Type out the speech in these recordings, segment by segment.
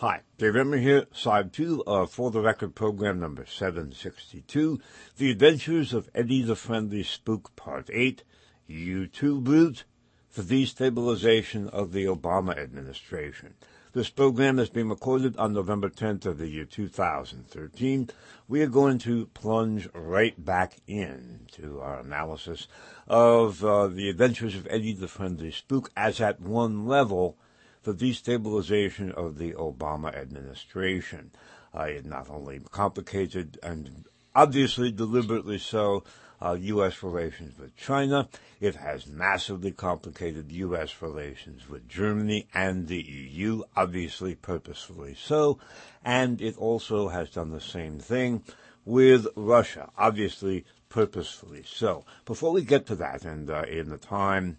Hi, Dave Emory here, side 2 of For the Record program number 762, The Adventures of Eddie the Friendly Spook, Part 8, U2 Route, the Destabilization of the Obama Administration. This program has been recorded on November 10th of the year 2013. We are going to plunge right back into our analysis of the Adventures of Eddie the Friendly Spook as at one level, the destabilization of the Obama administration. It not only complicated and obviously deliberately so U.S. relations with China, it has massively complicated U.S. relations with Germany and the EU, obviously purposefully so, and it also has done the same thing with Russia, obviously purposefully so. Before we get to that, and in the time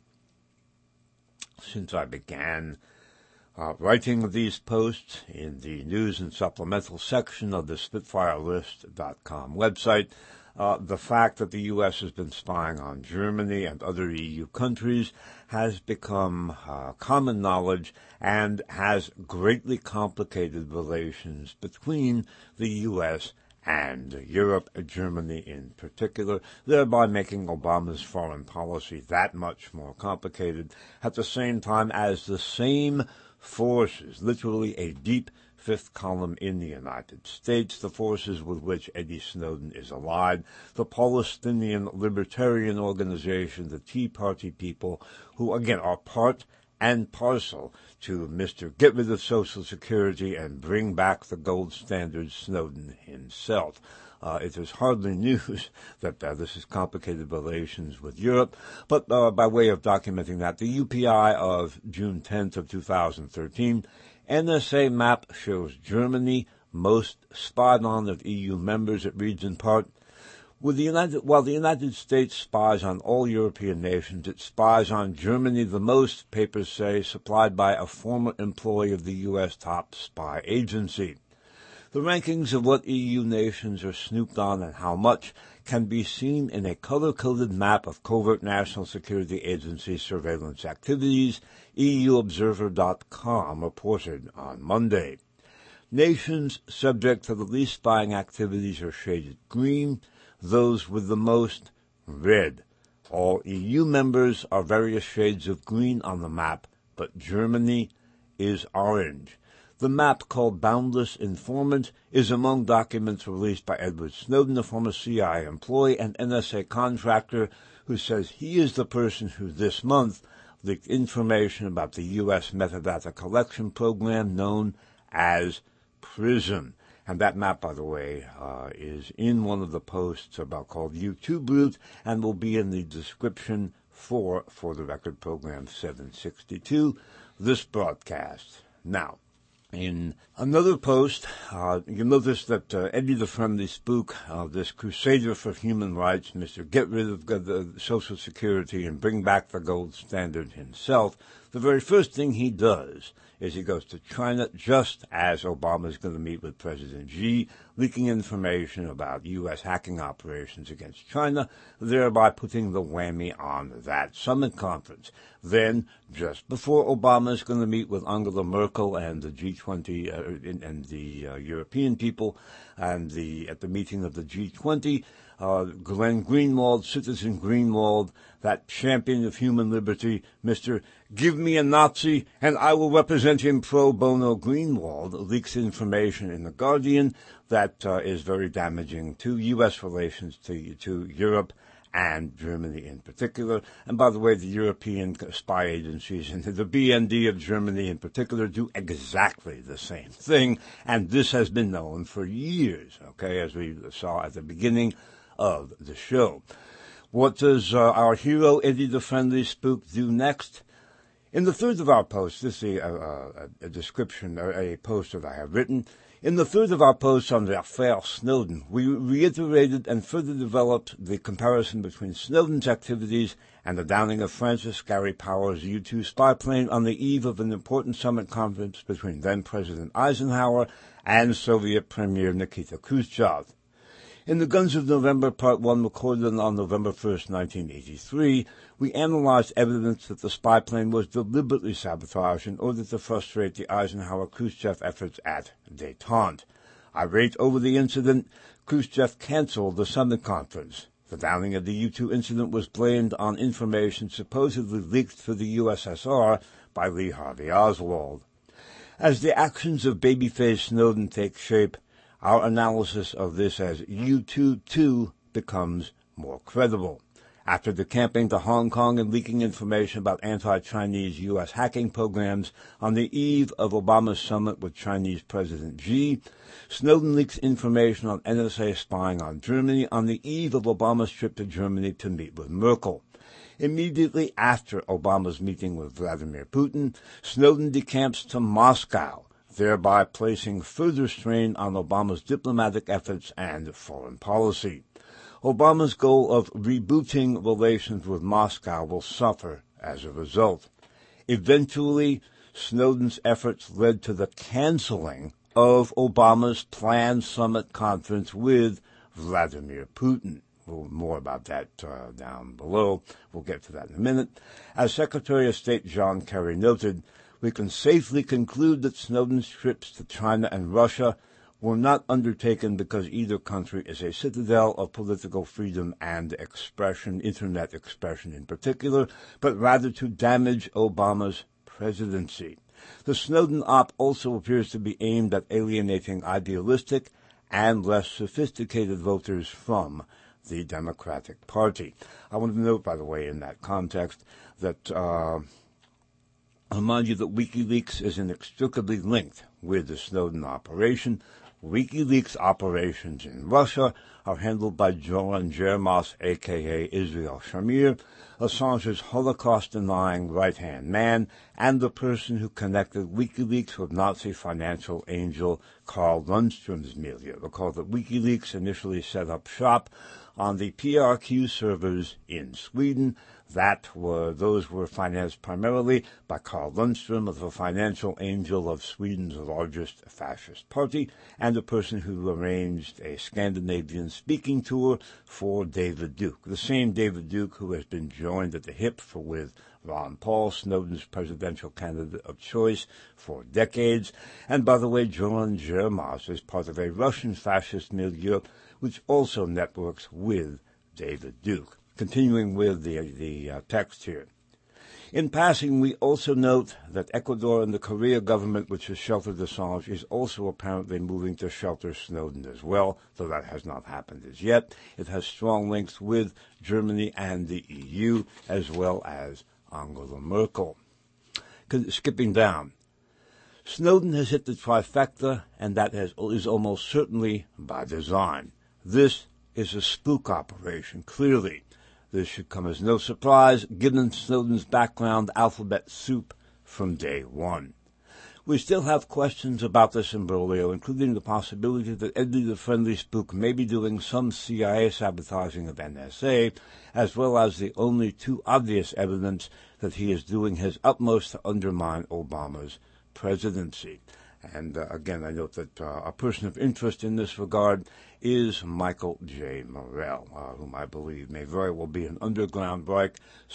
since I began writing these posts in the news and supplemental section of the SpitfireList.com website, the fact that the U.S. has been spying on Germany and other EU countries has become common knowledge and has greatly complicated relations between the U.S. and Europe, Germany in particular, thereby making Obama's foreign policy that much more complicated, at the same time as the same forces, literally a deep fifth column in the United States, the forces with which Eddie Snowden is allied, the Palestinian Libertarian Organization, the Tea Party people, who again are part and parcel to Mr. Get Rid of Social Security and Bring Back the Gold Standard Snowden himself. It is hardly news that this is complicated relations with Europe, but by way of documenting that, the UPI of June 10th of 2013, NSA map shows Germany most spied on of EU members. It reads in part, while the United States spies on all European nations, it spies on Germany the most, papers say, supplied by a former employee of the U.S. top spy agency. The rankings of what EU nations are snooped on and how much can be seen in a color-coded map of covert national security agency surveillance activities, EUobserver.com reported on Monday. Nations subject to the least spying activities are shaded green, those with the most red. All EU members are various shades of green on the map, but Germany is orange. The map, called Boundless Informant, is among documents released by Edward Snowden, a former CIA employee and NSA contractor, who says he is the person who this month leaked information about the U.S. metadata collection program known as PRISM. And that map, by the way, is in one of the posts called U2 Route and will be in the description for the record program 762, this broadcast. Now, in another post, you notice that Eddie the Friendly Spook, this crusader for human rights, Mr. Get Rid of the Social Security and Bring Back the Gold Standard himself, the very first thing he does is he goes to China just as Obama is going to meet with President Xi, leaking information about U.S. hacking operations against China, thereby putting the whammy on that summit conference. Then, just before Obama is going to meet with Angela Merkel and the G20 and the European people, and at the meeting of the G20, Glenn Greenwald, Citizen Greenwald, that champion of human liberty, Mr. Give Me a Nazi and I Will Represent Him Pro Bono Greenwald, leaks information in The Guardian that is very damaging to U.S. relations to Europe and Germany in particular. And by the way, the European spy agencies and the BND of Germany in particular do exactly the same thing, and this has been known for years, okay, as we saw at the beginning of the show. What does our hero, Eddie the Friendly Spook, do next? In the third of our posts, this is a description, a post that I have written. In the third of our posts on the affaire Snowden, we reiterated and further developed the comparison between Snowden's activities and the downing of Francis Gary Powers' U-2 spy plane on the eve of an important summit conference between then-President Eisenhower and Soviet Premier Nikita Khrushchev. In The Guns of November, Part 1, recorded on November 1st, 1983, we analyzed evidence that the spy plane was deliberately sabotaged in order to frustrate the Eisenhower-Khrushchev efforts at détente. Irate over the incident, Khrushchev canceled the summit conference. The downing of the U-2 incident was blamed on information supposedly leaked to the USSR by Lee Harvey Oswald. As the actions of babyface Snowden take shape, our analysis of this as U-2 becomes more credible. After decamping to Hong Kong and leaking information about anti-Chinese U.S. hacking programs on the eve of Obama's summit with Chinese President Xi, Snowden leaks information on NSA spying on Germany on the eve of Obama's trip to Germany to meet with Merkel. Immediately after Obama's meeting with Vladimir Putin, Snowden decamps to Moscow, thereby placing further strain on Obama's diplomatic efforts and foreign policy. Obama's goal of rebooting relations with Moscow will suffer as a result. Eventually, Snowden's efforts led to the canceling of Obama's planned summit conference with Vladimir Putin. More about that down below. We'll get to that in a minute. As Secretary of State John Kerry noted, we can safely conclude that Snowden's trips to China and Russia were not undertaken because either country is a citadel of political freedom and expression, internet expression in particular, but rather to damage Obama's presidency. The Snowden op also appears to be aimed at alienating idealistic and less sophisticated voters from the Democratic Party. I want to note, by the way, in that context, that I'll remind you that WikiLeaks is inextricably linked with the Snowden operation. WikiLeaks operations in Russia are handled by Joran Jermas, a.k.a. Israel Shamir, Assange's Holocaust-denying right-hand man, and the person who connected WikiLeaks with Nazi financial angel Carl Lundstrom's milieu. Recall that WikiLeaks initially set up shop on the PRQ servers in Sweden. Those were financed primarily by Carl Lundstrom, the financial angel of Sweden's largest fascist party, and the person who arranged a Scandinavian speaking tour for David Duke, the same David Duke who has been joined at the hip with Ron Paul, Snowden's presidential candidate of choice for decades. And by the way, Joran Jermas is part of a Russian fascist milieu which also networks with David Duke. Continuing with the text here. In passing, we also note that Ecuador and the Korea government, which has sheltered Assange, is also apparently moving to shelter Snowden as well, though that has not happened as yet. It has strong links with Germany and the EU, as well as Angela Merkel. Skipping down. Snowden has hit the trifecta, and that is almost certainly by design. This is a spook operation, clearly. This should come as no surprise, given Snowden's background alphabet soup from day one. We still have questions about this imbroglio, including the possibility that Eddie the Friendly Spook may be doing some CIA sabotaging of NSA, as well as the only too obvious evidence that he is doing his utmost to undermine Obama's presidency. And again, I note that a person of interest in this regard is Michael J. Morell, whom I believe may very well be an Underground Reich /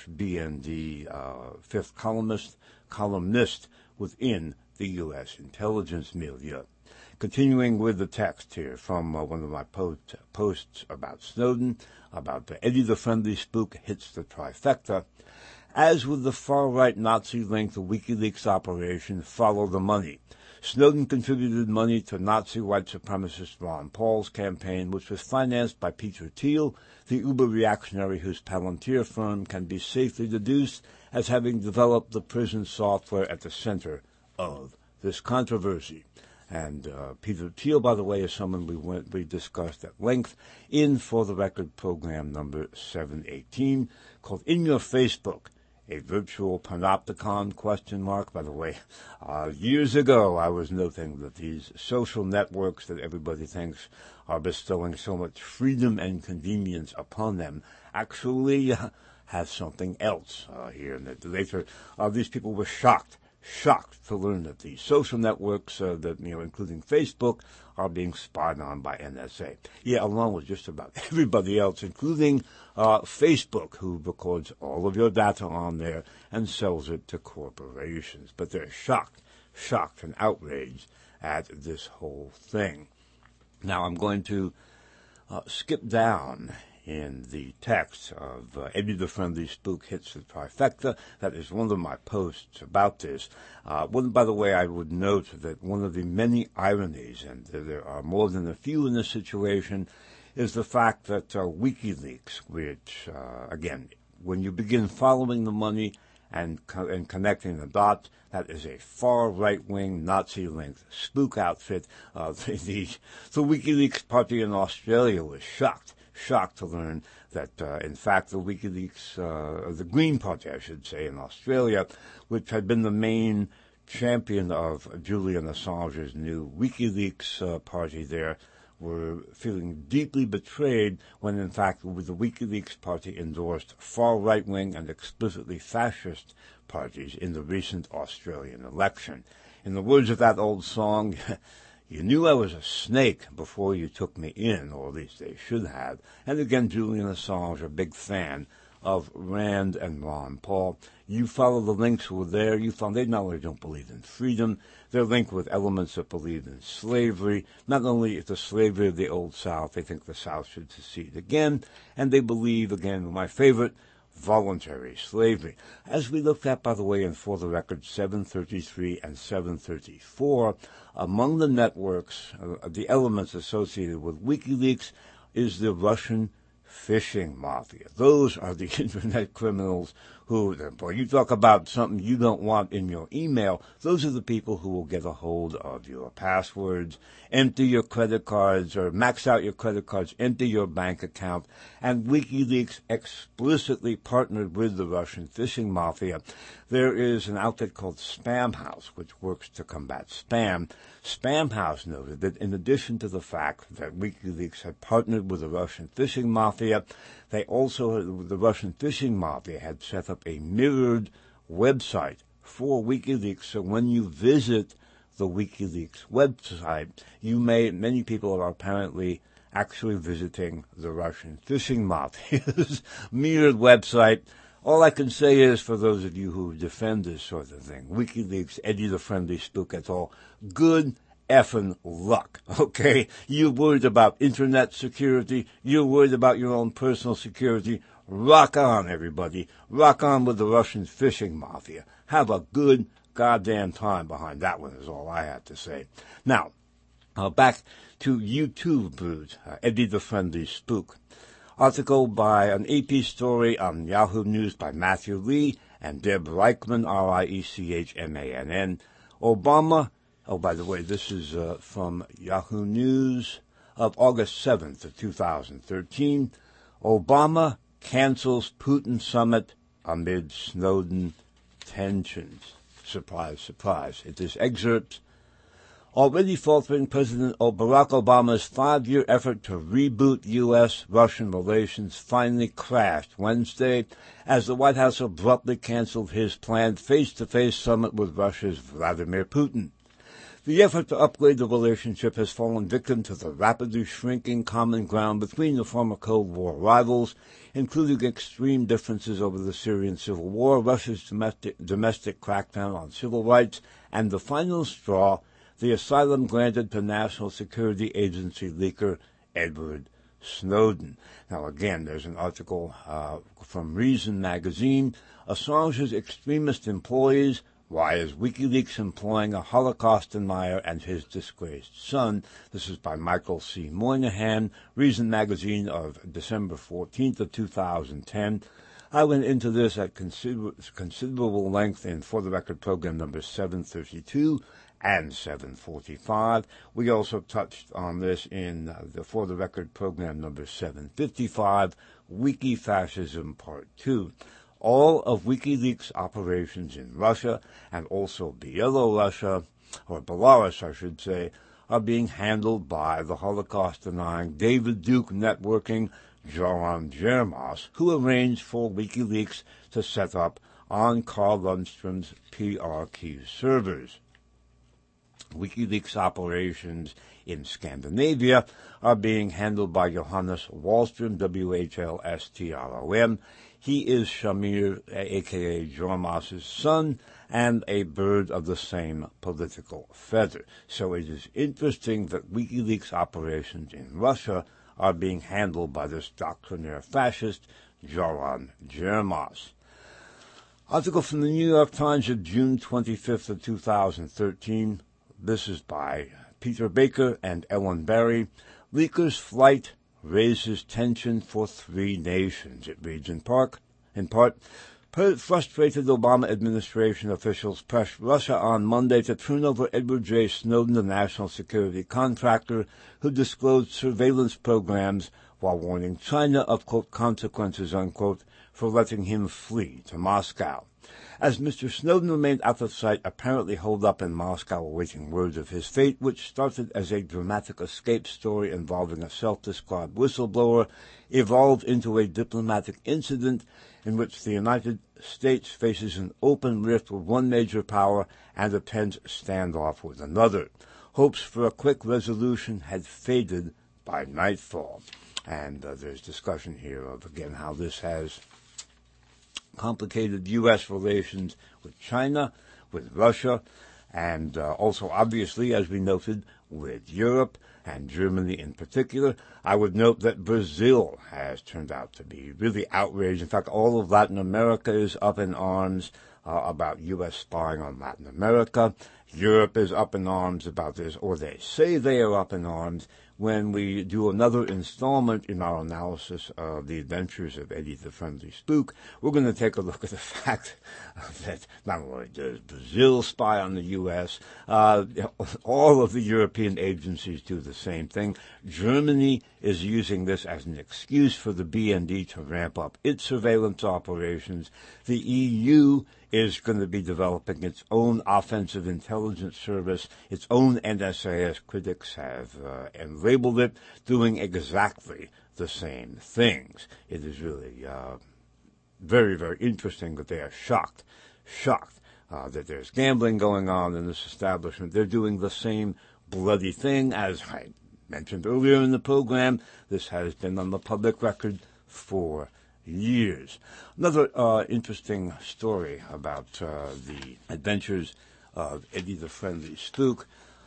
BND fifth columnist within the U.S. intelligence milieu. Continuing with the text here from one of my posts about Snowden, about the Eddie the Friendly Spook hits the trifecta. As with the far-right Nazi-linked WikiLeaks operation, follow the money. Snowden contributed money to Nazi white supremacist Ron Paul's campaign, which was financed by Peter Thiel, the uber-reactionary whose Palantir firm can be safely deduced as having developed the prison software at the center of this controversy. And Peter Thiel, by the way, is someone we discussed at length in For the Record program number 718, called In Your Facebook, a virtual panopticon, ? By the way, years ago I was noting that these social networks that everybody thinks are bestowing so much freedom and convenience upon them actually have something else here. And later, these people were shocked shocked to learn that the social networks, including Facebook, are being spied on by NSA. Yeah, along with just about everybody else, including Facebook, who records all of your data on there and sells it to corporations. But they're shocked and outraged at this whole thing. Now I'm going to skip down in the text of Eddie the Friendly Spook Hits the Trifecta. That is one of my posts about this. By the way, I would note that one of the many ironies, and there are more than a few in this situation, is the fact that WikiLeaks, which, again, when you begin following the money and connecting the dots, that is a far right-wing Nazi-linked spook outfit. The WikiLeaks party in Australia was shocked to learn that, in fact, the WikiLeaks, the Green Party, I should say, in Australia, which had been the main champion of Julian Assange's new WikiLeaks party there, were feeling deeply betrayed when, in fact, the WikiLeaks party endorsed far right-wing and explicitly fascist parties in the recent Australian election. In the words of that old song, you knew I was a snake before you took me in, or at least they should have. And again, Julian Assange, a big fan of Rand and Ron Paul. You follow the links who were there. You found they not only don't believe in freedom, they're linked with elements that believe in slavery. Not only the slavery of the Old South, they think the South should secede again, and they believe, again, my favorite, voluntary slavery. As we looked at, by the way, in For the Record 733 and 734, among the networks, the elements associated with WikiLeaks is the Russian phishing mafia. Those are the internet criminals who, boy, you talk about something you don't want in your email, those are the people who will get a hold of your passwords, empty your credit cards, or max out your credit cards, empty your bank account. And WikiLeaks explicitly partnered with the Russian phishing mafia. There is an outfit called Spam House, which works to combat spam. Spam House noted that in addition to the fact that WikiLeaks had partnered with the Russian phishing mafia, the Russian phishing mafia had set up a mirrored website for WikiLeaks. So when you visit the WikiLeaks website, many people are apparently actually visiting the Russian phishing mafia's mirrored website. All I can say is, for those of you who defend this sort of thing, WikiLeaks, Eddie the Friendly Spook et al., good effing luck, okay? You're worried about internet security. You're worried about your own personal security. Rock on, everybody. Rock on with the Russian phishing mafia. Have a good goddamn time behind that one is all I have to say. Now, back to YouTube Brood, Eddie the Friendly Spook. Article by an AP story on Yahoo News by Matthew Lee and Deb Reichman, Reichmann. Obama, by the way, this is from Yahoo News of August 7th of 2013. Obama cancels Putin summit amid Snowden tensions. Surprise, surprise. It is excerpts. Already faltering, President Barack Obama's 5-year effort to reboot U.S.-Russian relations finally crashed Wednesday as the White House abruptly canceled his planned face-to-face summit with Russia's Vladimir Putin. The effort to upgrade the relationship has fallen victim to the rapidly shrinking common ground between the former Cold War rivals, including extreme differences over the Syrian civil war, Russia's domestic crackdown on civil rights, and the final straw, the asylum granted to National Security Agency leaker Edward Snowden. Now, again, there's an article from Reason magazine. Assange's extremist employees. Why is WikiLeaks employing a Holocaust denier and his disgraced son? This is by Michael C. Moynihan, Reason magazine of December 14th of 2010. I went into this at considerable length in For the Record program number 732 and 745. We also touched on this in the For the Record program number 755, Wiki-Fascism Part 2. All of WikiLeaks' operations in Russia and also Belarus, I should say, are being handled by the Holocaust-denying David Duke Networking, Joran Jermos, who arranged for WikiLeaks to set up on Carl Lundstrom's PRQ servers. WikiLeaks operations in Scandinavia are being handled by Johannes Wallström, W-H-L-S-T-R-O-M. He is Shamir, a.k.a. Jormas's son, and a bird of the same political feather. So it is interesting that WikiLeaks operations in Russia are being handled by this doctrinaire fascist, Joran Jermas. Article from the New York Times of June 25th of 2013. This is by Peter Baker and Ellen Barry. Leaker's flight raises tension for three nations. It reads in part, frustrated Obama administration officials pressed Russia on Monday to turn over Edward J. Snowden, the national security contractor who disclosed surveillance programs while warning China of, quote, consequences, unquote, for letting him flee to Moscow. As Mr. Snowden remained out of sight, apparently holed up in Moscow awaiting word of his fate, which started as a dramatic escape story involving a self-described whistleblower, evolved into a diplomatic incident in which the United States faces an open rift with one major power and a tense standoff with another. Hopes for a quick resolution had faded by nightfall. And there's discussion here of, again, how this has complicated U.S. relations with China, with Russia, and also, obviously, as we noted, with Europe and Germany in particular. I would note that Brazil has turned out to be really outraged. In fact, all of Latin America is up in arms about U.S. spying on Latin America. Europe is up in arms about this, or they say they are up in arms. When we do another installment in our analysis of the adventures of Eddie the Friendly Spook, we're going to take a look at the fact that not only does Brazil spy on the U.S., all of the European agencies do the same thing. Germany is using this as an excuse for the BND to ramp up its surveillance operations. The EU is going to be developing its own offensive intelligence service, its own NSA, as critics have labeled it, doing exactly the same things. It is really very, very interesting that they are shocked that there's gambling going on in this establishment. They're doing the same bloody thing. As I mentioned earlier in the program, this has been on the public record for years. Another interesting story about the adventures of Eddie the Friendly Spook.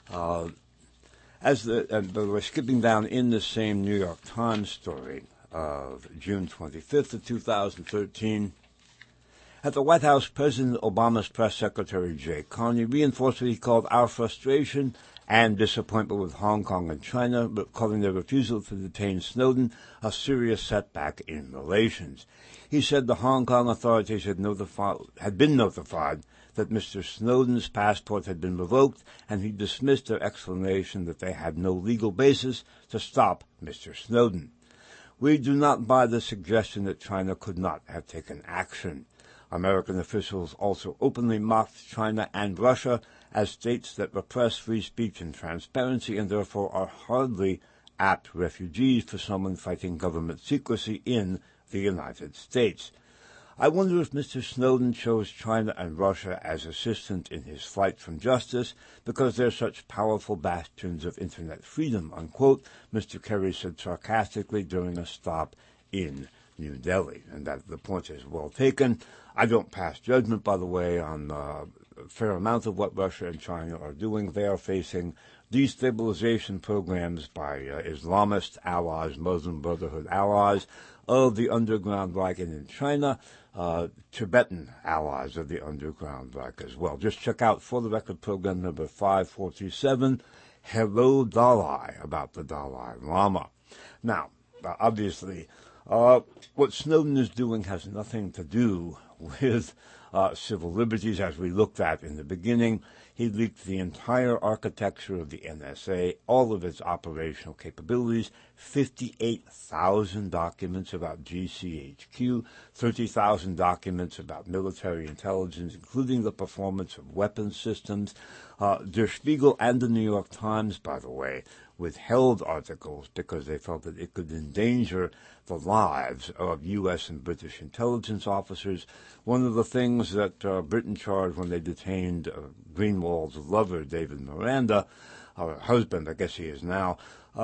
We're skipping down in the same New York Times story of June 25th of 2013. At the White House, President Obama's press secretary Jay Carney reinforced what he called our frustration and disappointment with Hong Kong and China, but calling their refusal to detain Snowden a serious setback in relations. He said the Hong Kong authorities had been notified that Mr. Snowden's passport had been revoked, and he dismissed their explanation that they had no legal basis to stop Mr. Snowden. We do not buy the suggestion that China could not have taken action. American officials also openly mocked China and Russia as states that repress free speech and transparency and therefore are hardly apt refugees for someone fighting government secrecy in the United States. I wonder if Mr. Snowden chose China and Russia as assistants in his flight from justice because they're such powerful bastions of Internet freedom, unquote, Mr. Kerry said sarcastically during a stop in New Delhi. And that the point is well taken. I don't pass judgment, by the way, on a fair amount of what Russia and China are doing. They are facing destabilization programs by Islamist allies, Muslim Brotherhood allies of the Underground Reich, and in China, Tibetan allies of the Underground Reich as well. Just check out For the Record program number 547, Hello Dalai, about the Dalai Lama. Now, obviously, what Snowden is doing has nothing to do with civil liberties, as we looked at in the beginning. He leaked the entire architecture of the NSA, all of its operational capabilities, 58,000 documents about GCHQ, 30,000 documents about military intelligence, including the performance of weapons systems. Der Spiegel and the New York Times, by the way, withheld articles because they felt that it could endanger the lives of U.S. and British intelligence officers. One of the things that Britain charged when they detained Greenwald's lover, David Miranda, or husband, I guess he is now,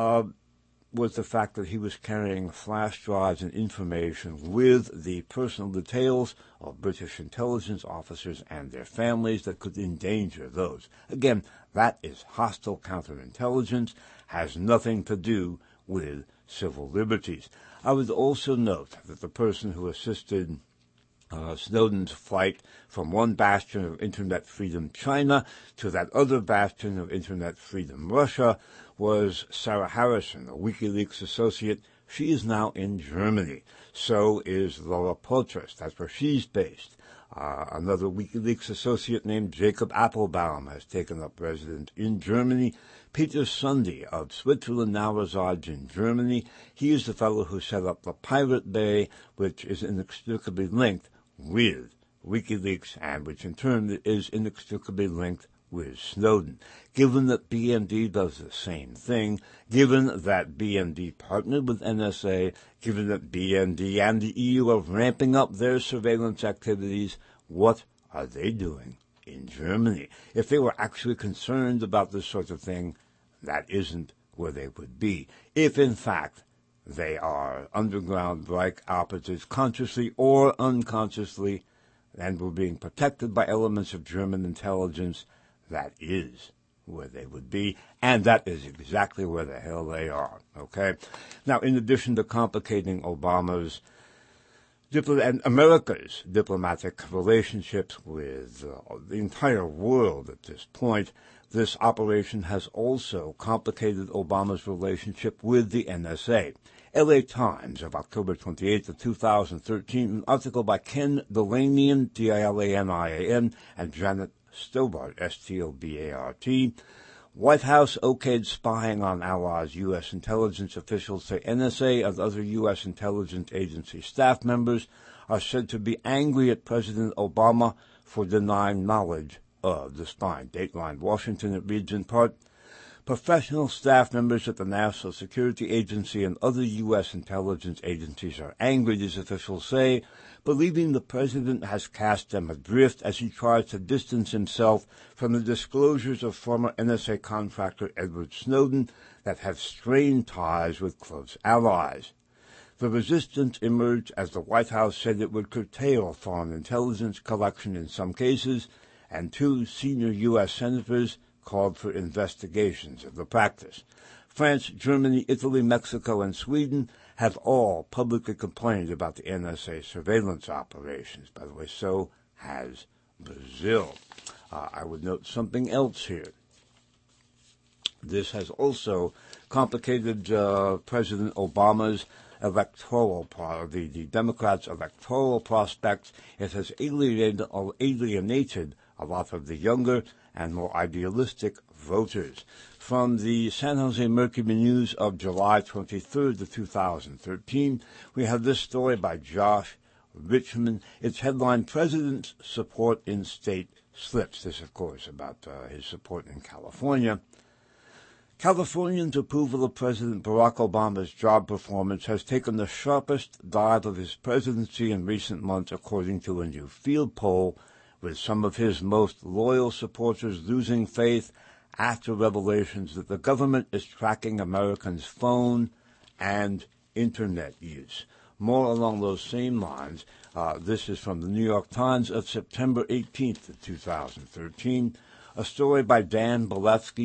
was the fact that he was carrying flash drives and information with the personal details of British intelligence officers and their families that could endanger those. Again, that is hostile counterintelligence, has nothing to do with civil liberties. I would also note that the person who assisted Snowden's flight from one bastion of Internet freedom, China, to that other bastion of Internet freedom, Russia, was Sarah Harrison, a WikiLeaks associate. She is now in Germany. So is Laura Poitras. That's where she's based. Another WikiLeaks associate named Jacob Appelbaum has taken up residence in Germany. Peter Sunde of Switzerland now resides in Germany. He is the fellow who set up the Pirate Bay, which is inextricably linked with WikiLeaks, and which in turn is inextricably linked with Snowden. Given that BND does the same thing, given that BND partnered with NSA, given that BND and the EU are ramping up their surveillance activities, what are they doing in Germany? If they were actually concerned about this sort of thing, that isn't where they would be. If, in fact, they are underground Reich operatives, consciously or unconsciously, and were being protected by elements of German intelligence, that is where they would be, and that is exactly where the hell they are, okay? Now, in addition to complicating Obama's and America's diplomatic relationships with the entire world at this point, this operation has also complicated Obama's relationship with the NSA. L.A. Times of October 28th of 2013, an article by Ken Dilanian, Dilanian, and Janet Stobart, Stobart. White House okayed spying on allies. U.S. intelligence officials say NSA and other U.S. intelligence agency staff members are said to be angry at President Obama for denying knowledge of the spying. Dateline Washington, it reads in part, professional staff members at the National Security Agency and other U.S. intelligence agencies are angry, these officials say, believing the president has cast them adrift as he tries to distance himself from the disclosures of former NSA contractor Edward Snowden that have strained ties with close allies. The resistance emerged as the White House said it would curtail foreign intelligence collection in some cases, and two senior U.S. senators called for investigations of the practice. France, Germany, Italy, Mexico, and Sweden have all publicly complained about the NSA surveillance operations. By the way, so has Brazil. I would note something else here. This has also complicated President Obama's electoral, the Democrats' electoral prospects. It has alienated a lot of the younger and more idealistic voters. From the San Jose Mercury News of July 23rd of 2013, we have this story by Josh Richmond. It's headlined, President's Support in State Slips. This, of course, about his support in California. Californians' approval of President Barack Obama's job performance has taken the sharpest dive of his presidency in recent months, according to a new field poll, with some of his most loyal supporters losing faith after revelations that the government is tracking Americans' phone and Internet use. More along those same lines, this is from the New York Times of September 18th of 2013, a story by Dan Bilefsky,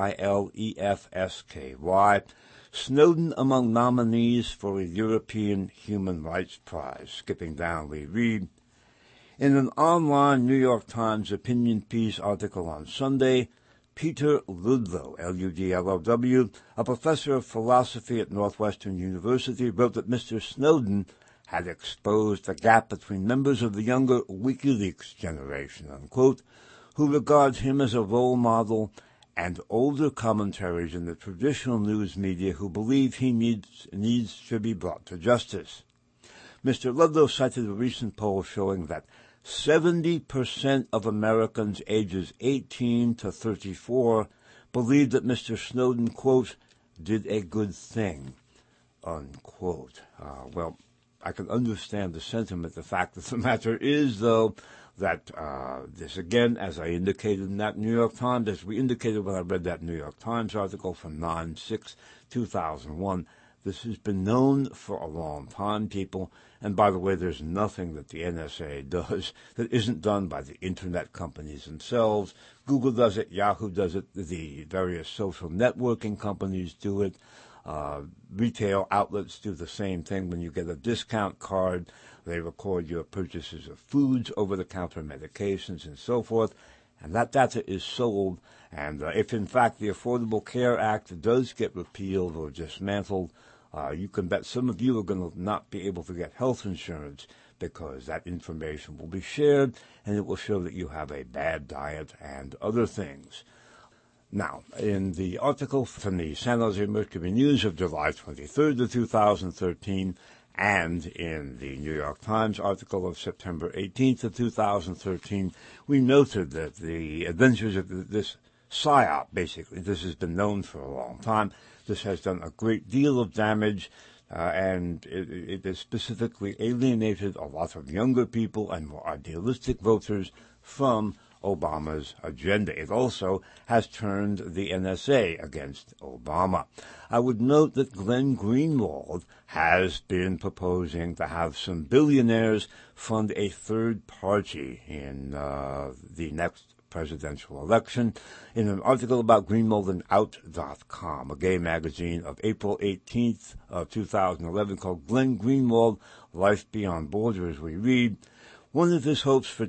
Bilefsky, Snowden among nominees for a European Human Rights Prize. Skipping down, we read, in an online New York Times opinion piece article on Sunday, Peter Ludlow, Ludlow, a professor of philosophy at Northwestern University, wrote that Mr. Snowden had exposed the gap between members of the younger WikiLeaks generation, unquote, who regards him as a role model, and older commentaries in the traditional news media who believe he needs to be brought to justice. Mr. Ludlow cited a recent poll showing that 70% of Americans ages 18 to 34 believe that Mr. Snowden, quote, did a good thing, unquote. Well, I can understand the sentiment. The fact of the matter is, though, that this, again, as I indicated in that New York Times, as we indicated when I read that New York Times article from 9/6/2001, this has been known for a long time, people. And by the way, there's nothing that the NSA does that isn't done by the Internet companies themselves. Google does it, Yahoo does it, the various social networking companies do it. Retail outlets do the same thing. When you get a discount card, they record your purchases of foods, over-the-counter medications, and so forth. And that data is sold. And if, in fact, the Affordable Care Act does get repealed or dismantled, you can bet some of you are going to not be able to get health insurance because that information will be shared, and it will show that you have a bad diet and other things. Now, in the article from the San Jose Mercury News of July 23rd of 2013, and in the New York Times article of September 18th of 2013, we noted that the adventures of this PSYOP, basically, this has been known for a long time. This has done a great deal of damage, and it has specifically alienated a lot of younger people and more idealistic voters from Obama's agenda. It also has turned the NSA against Obama. I would note that Glenn Greenwald has been proposing to have some billionaires fund a third party in the next presidential election. In an article about Greenwald in Out.com, a gay magazine of April 18th of 2011 called Glenn Greenwald, Life Beyond Borders, we read, one of his hopes for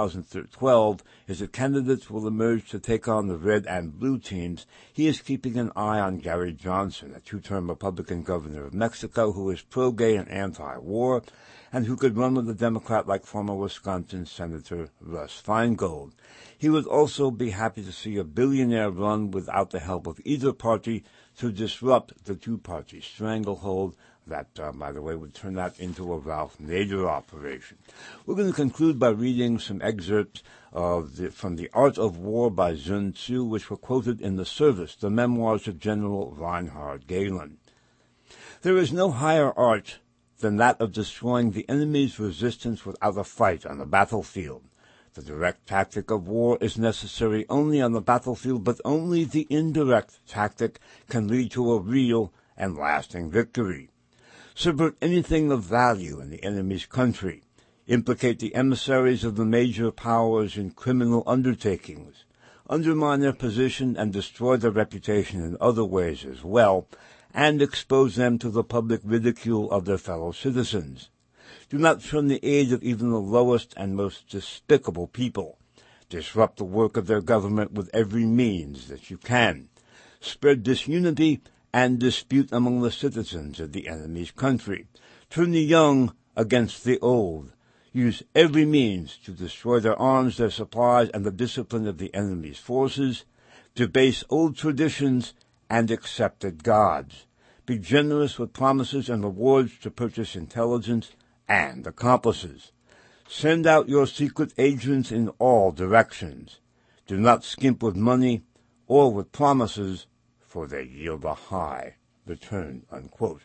2012 is that candidates will emerge to take on the red and blue teams. He is keeping an eye on Gary Johnson, a two-term Republican governor of Mexico who is pro-gay and anti-war, and who could run with a Democrat like former Wisconsin Senator Russ Feingold. He would also be happy to see a billionaire run without the help of either party to disrupt the two-party stranglehold. That, by the way, would turn that into a Ralph Nader operation. We're going to conclude by reading some excerpts from The Art of War by Sun Tzu, which were quoted in The Service, the memoirs of General Reinhard Gehlen. There is no higher art than that of destroying the enemy's resistance without a fight on the battlefield. The direct tactic of war is necessary only on the battlefield, but only the indirect tactic can lead to a real and lasting victory. Subvert anything of value in the enemy's country, implicate the emissaries of the major powers in criminal undertakings, undermine their position and destroy their reputation in other ways as well, and expose them to the public ridicule of their fellow citizens. Do not shun the aid of even the lowest and most despicable people. Disrupt the work of their government with every means that you can. Spread disunity and dispute among the citizens of the enemy's country. Turn the young against the old. Use every means to destroy their arms, their supplies, and the discipline of the enemy's forces. Debase old traditions and accepted gods. Be generous with promises and rewards to purchase intelligence and accomplices. Send out your secret agents in all directions. Do not skimp with money or with promises, for they yield a high return, unquote.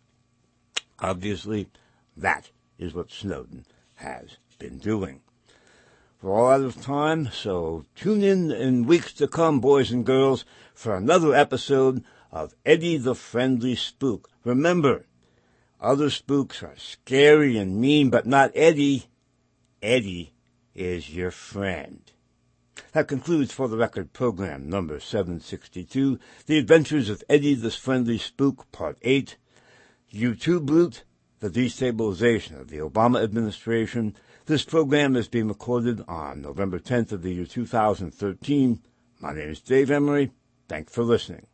Obviously, that is what Snowden has been doing. We're all out of time, so tune in weeks to come, boys and girls, for another episode of Eddie the Friendly Spook. Remember, other spooks are scary and mean, but not Eddie. Eddie is your friend. That concludes For the Record program number 762, The Adventures of Eddie the Friendly Spook, Part 8, U2 Brute, the destabilization of the Obama administration. This program is being recorded on November 10th of the year 2013. My name is Dave Emery. Thanks for listening.